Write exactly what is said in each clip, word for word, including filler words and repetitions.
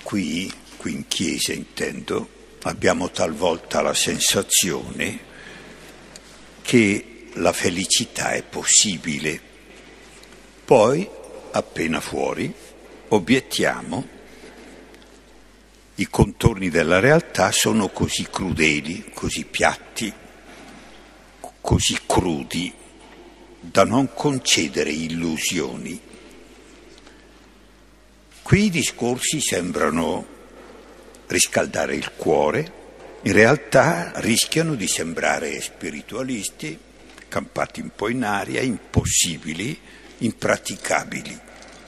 Qui, qui in chiesa intendo, abbiamo talvolta la sensazione che la felicità è possibile. Poi, appena fuori, obiettiamo: i contorni della realtà sono così crudeli, così piatti, così crudi, da non concedere illusioni. Qui i discorsi sembrano riscaldare il cuore, in realtà rischiano di sembrare spiritualisti, campati un po' in aria, impossibili, impraticabili.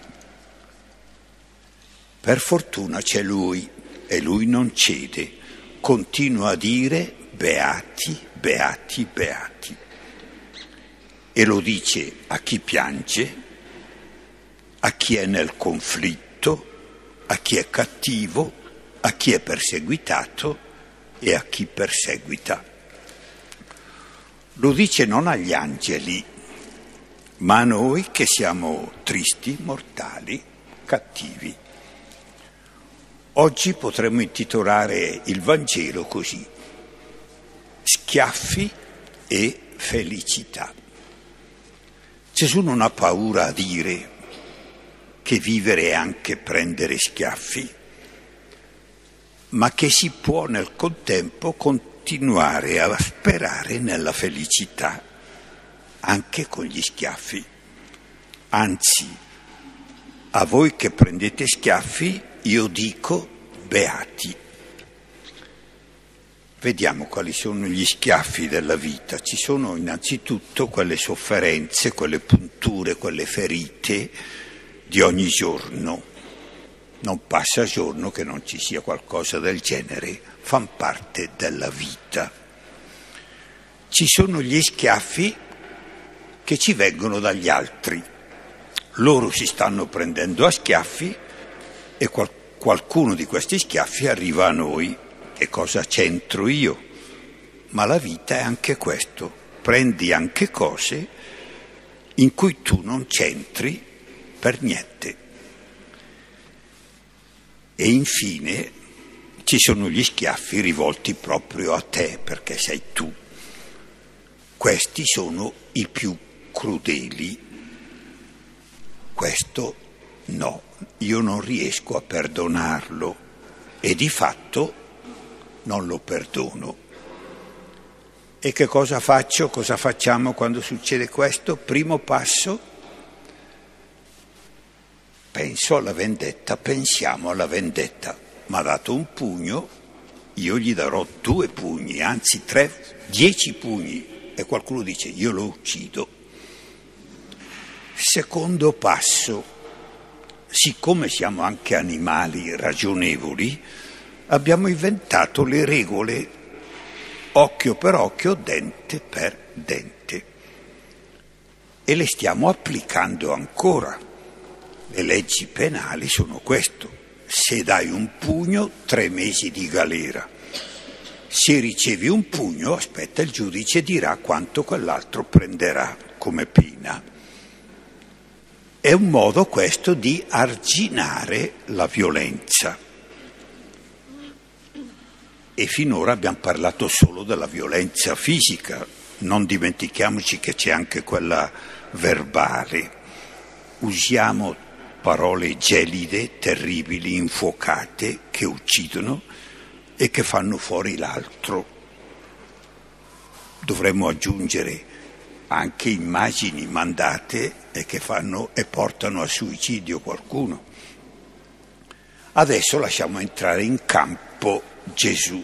Per fortuna c'è Lui e Lui non cede, continua a dire beati, beati, beati. E lo dice a chi piange, a chi è nel conflitto, a chi è cattivo, a chi è perseguitato e a chi perseguita. Lo dice non agli angeli, ma a noi che siamo tristi, mortali, cattivi. Oggi potremmo intitolare il Vangelo così: schiaffi e felicità. Gesù non ha paura a dire che vivere è anche prendere schiaffi, ma che si può nel contempo continuare a sperare nella felicità anche con gli schiaffi. Anzi, a voi che prendete schiaffi io dico beati. Vediamo quali sono gli schiaffi della vita. Ci sono innanzitutto quelle sofferenze, quelle punture, quelle ferite di ogni giorno. Non passa giorno che non ci sia qualcosa del genere, fan parte della vita. Ci sono gli schiaffi che ci vengono dagli altri. Loro si stanno prendendo a schiaffi e qual- qualcuno di questi schiaffi arriva a noi. E cosa c'entro io? Ma la vita è anche questo. Prendi anche cose in cui tu non c'entri per niente. E infine ci sono gli schiaffi rivolti proprio a te, perché sei tu. Questi sono i più crudeli. Questo no, io non riesco a perdonarlo e di fatto non lo perdono. E che cosa faccio? Cosa facciamo quando succede questo? Primo passo: penso alla vendetta, pensiamo alla vendetta. Mi ha dato un pugno, io gli darò due pugni, anzi tre, dieci pugni. E qualcuno dice: io lo uccido. Secondo passo: siccome siamo anche animali ragionevoli, abbiamo inventato le regole occhio per occhio, dente per dente. E le stiamo applicando ancora. Le leggi penali sono questo: se dai un pugno, tre mesi di galera. Se ricevi un pugno, aspetta, il giudice dirà quanto quell'altro prenderà come pena. È un modo questo di arginare la violenza. E finora abbiamo parlato solo della violenza fisica. Non dimentichiamoci che c'è anche quella verbale. Usiamo parole gelide, terribili, infuocate, che uccidono e che fanno fuori l'altro. Dovremmo aggiungere anche immagini mandate e che fanno e portano a suicidio qualcuno. Adesso lasciamo entrare in campo Gesù.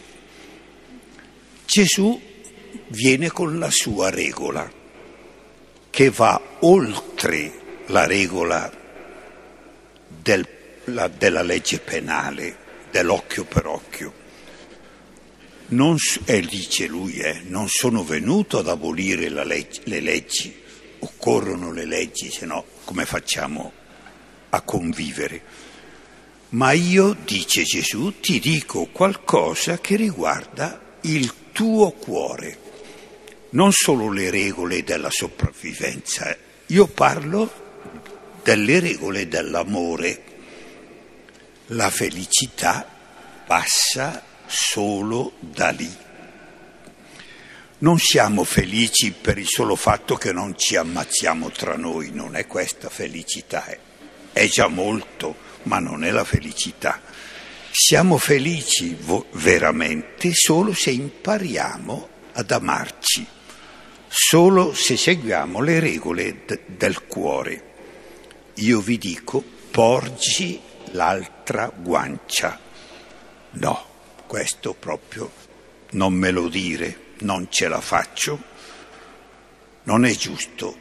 Gesù viene con la sua regola, che va oltre la regola del, la, della legge penale, dell'occhio per occhio. Non, e dice lui, eh, non sono venuto ad abolire la legge, le leggi, occorrono le leggi, se no come facciamo a convivere? Ma io, dice Gesù, ti dico qualcosa che riguarda il tuo cuore, non solo le regole della sopravvivenza. Io parlo delle regole dell'amore. La felicità passa solo da lì. Non siamo felici per il solo fatto che non ci ammazziamo tra noi, non è questa felicità, è già molto, ma non è la felicità. Siamo felici vo- veramente solo se impariamo ad amarci, solo se seguiamo le regole d- del cuore. Io vi dico, porgi l'altra guancia. No, questo proprio non me lo dire. Non ce la faccio, non è giusto,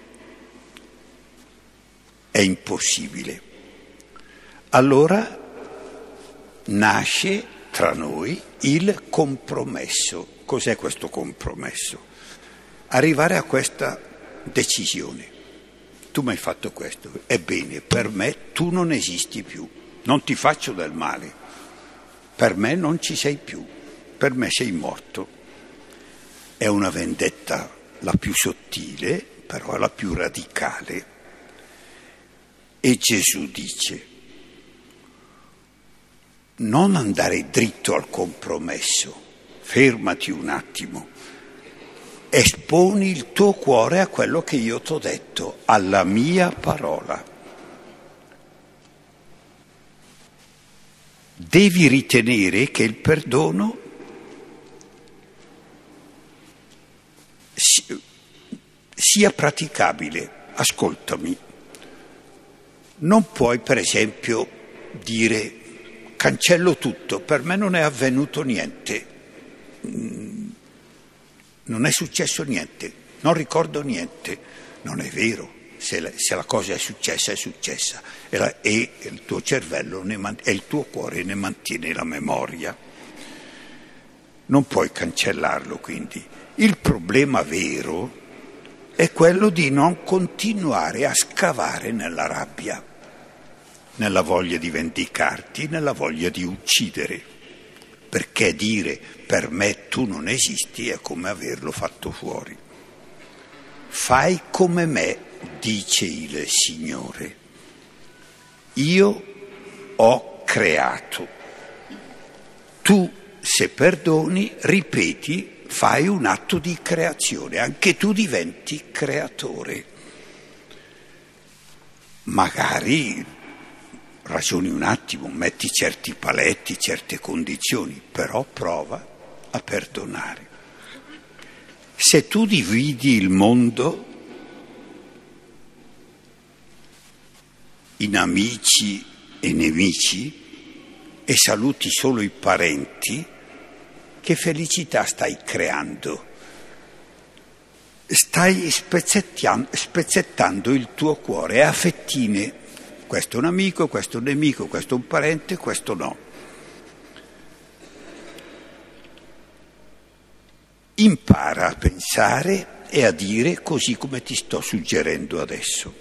è impossibile. Allora nasce tra noi il compromesso. Cos'è questo compromesso? Arrivare a questa decisione. Tu mi hai fatto questo, ebbene, per me tu non esisti più, non ti faccio del male, per me non ci sei più, per me sei morto. È una vendetta la più sottile, però la più radicale. E Gesù dice, non andare dritto al compromesso, fermati un attimo, esponi il tuo cuore a quello che io t'ho detto, alla mia parola. Devi ritenere che il perdono sia praticabile. Ascoltami, non puoi per esempio dire cancello tutto, per me non è avvenuto niente, non è successo niente, non ricordo niente. Non è vero, se la, se la cosa è successa è successa e, la, e il tuo cervello ne man, e il tuo cuore ne mantiene la memoria, non puoi cancellarlo. Quindi il problema vero è quello di non continuare a scavare nella rabbia, nella voglia di vendicarti, nella voglia di uccidere, perché dire per me tu non esisti è come averlo fatto fuori. Fai come me, dice il Signore, io ho creato, tu se perdoni, ripeti, fai un atto di creazione, anche tu diventi creatore. Magari ragioni un attimo, metti certi paletti, certe condizioni, però prova a perdonare. Se tu dividi il mondo in amici e nemici e saluti solo i parenti, che felicità stai creando? Stai spezzettando il tuo cuore a fettine. Questo è un amico, questo è un nemico, questo è un parente, questo no. Impara a pensare e a dire così come ti sto suggerendo adesso.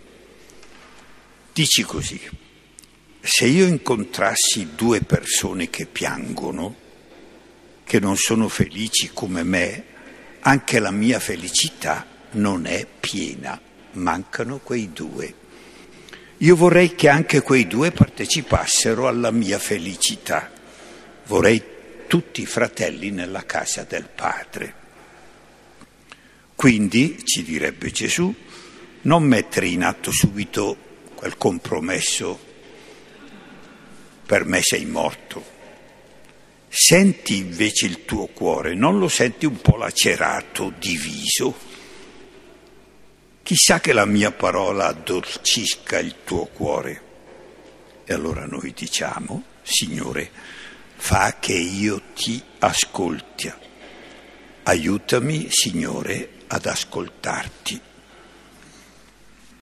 Dici così: se io incontrassi due persone che piangono, che non sono felici come me, anche la mia felicità non è piena, mancano quei due. Io vorrei che anche quei due partecipassero alla mia felicità. Vorrei tutti fratelli nella casa del Padre. Quindi, ci direbbe Gesù, non mettere in atto subito quel compromesso, per me sei morto. Senti invece il tuo cuore, non lo senti un po' lacerato, diviso? Chissà che la mia parola addolcisca il tuo cuore. E allora noi diciamo, Signore, fa che io ti ascolti. Aiutami, Signore, ad ascoltarti.